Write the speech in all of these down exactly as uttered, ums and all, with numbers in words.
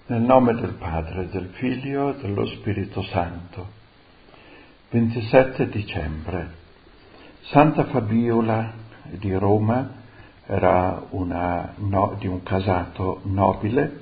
Nel nome del Padre, del Figlio e dello Spirito Santo. ventisette dicembre. Santa Fabiola di Roma era una, no, di un casato nobile,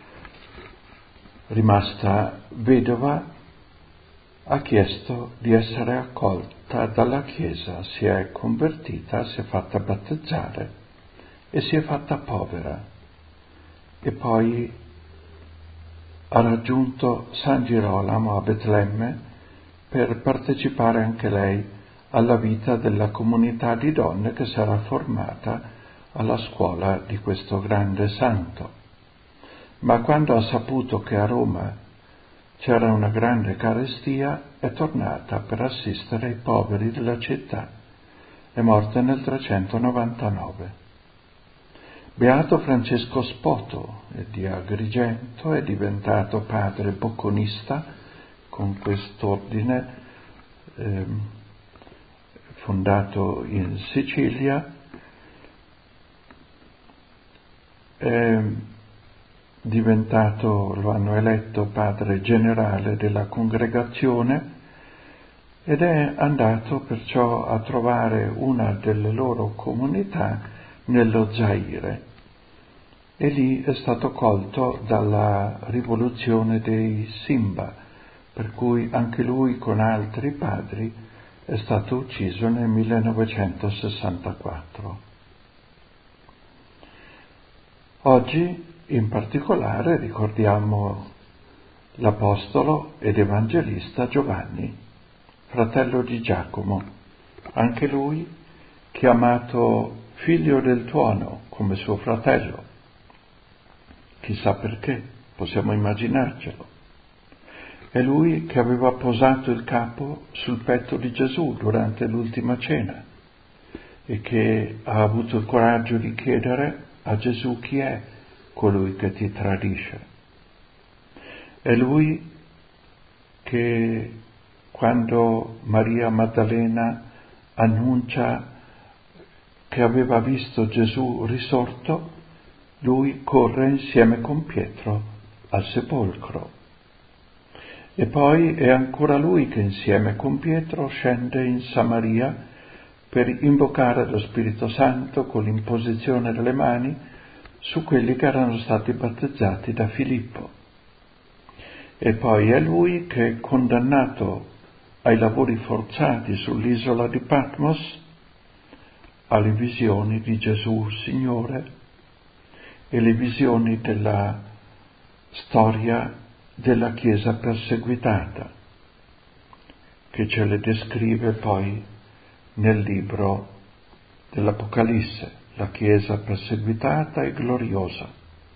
rimasta vedova, ha chiesto di essere accolta dalla Chiesa, si è convertita, si è fatta battezzare e si è fatta povera. E poi ha raggiunto San Girolamo a Betlemme per partecipare anche lei alla vita della comunità di donne che sarà formata alla scuola di questo grande santo. Ma quando ha saputo che a Roma c'era una grande carestia, è tornata per assistere i poveri della città. È morta nel trecentonovantanove. Beato Francesco Spoto di Agrigento è diventato padre bocconista con quest'ordine eh, fondato in Sicilia. È diventato, lo hanno eletto padre generale della congregazione ed è andato perciò a trovare una delle loro comunità nello Zaire, e lì è stato colto dalla rivoluzione dei Simba, per cui anche lui con altri padri è stato ucciso nel millenovecentosessantaquattro. Oggi in particolare ricordiamo l'apostolo ed evangelista Giovanni, fratello di Giacomo, anche lui chiamato figlio del tuono come suo fratello. Chissà perché, possiamo immaginarcelo. È lui che aveva posato il capo sul petto di Gesù durante l'ultima cena e che ha avuto il coraggio di chiedere a Gesù: chi è colui che ti tradisce? È lui che, quando Maria Maddalena annuncia che aveva visto Gesù risorto, lui corre insieme con Pietro al sepolcro. E poi è ancora lui che insieme con Pietro scende in Samaria per invocare lo Spirito Santo con l'imposizione delle mani su quelli che erano stati battezzati da Filippo. E poi è lui che, condannato ai lavori forzati sull'isola di Patmos, ha le visioni di Gesù Signore e le visioni della storia della Chiesa perseguitata, che ce le descrive poi nel libro dell'Apocalisse, la Chiesa perseguitata e gloriosa.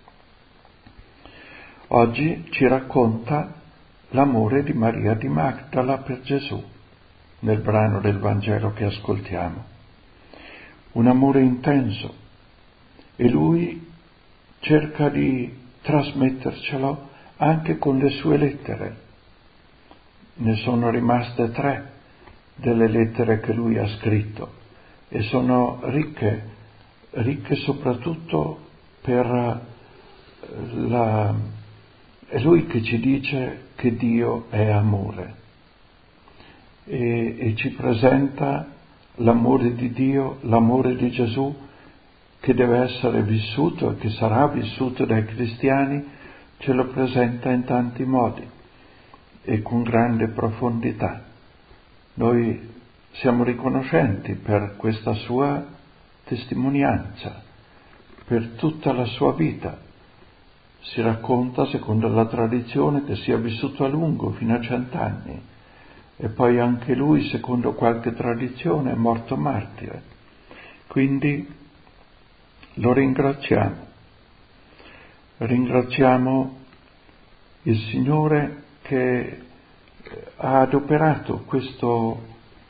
Oggi ci racconta l'amore di Maria di Magdala per Gesù, nel brano del Vangelo che ascoltiamo. Un amore intenso, e lui cerca di trasmettercelo anche con le sue lettere. Ne sono rimaste tre delle lettere che lui ha scritto e sono ricche, ricche soprattutto per la... è lui che ci dice che Dio è amore e, e ci presenta l'amore di Dio, l'amore di Gesù, che deve essere vissuto e che sarà vissuto dai cristiani, ce lo presenta in tanti modi e con grande profondità. Noi siamo riconoscenti per questa sua testimonianza, per tutta la sua vita. Si racconta, secondo la tradizione, che sia vissuto a lungo, fino a cent'anni, e poi anche lui, secondo qualche tradizione, è morto martire. Quindi lo ringraziamo. Ringraziamo il Signore che ha adoperato questo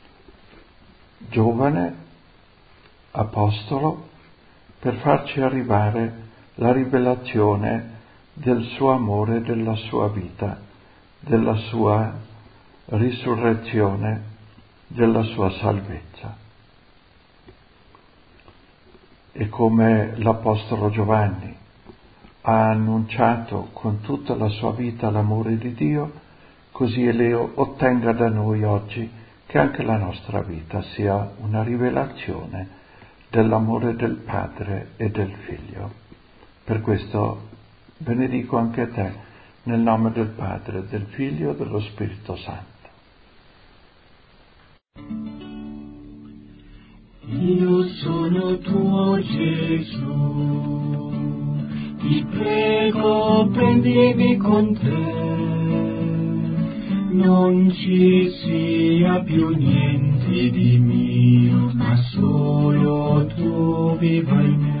giovane apostolo per farci arrivare la rivelazione del suo amore, della sua vita, della sua risurrezione, della sua salvezza. E come l'Apostolo Giovanni ha annunciato con tutta la sua vita l'amore di Dio, così Eleo ottenga da noi oggi che anche la nostra vita sia una rivelazione dell'amore del Padre e del Figlio. Per questo benedico anche te nel nome del Padre, del Figlio e dello Spirito Santo. Io sono tuo Gesù, ti prego prendimi con te, non ci sia più niente di mio, ma solo tu viva in me.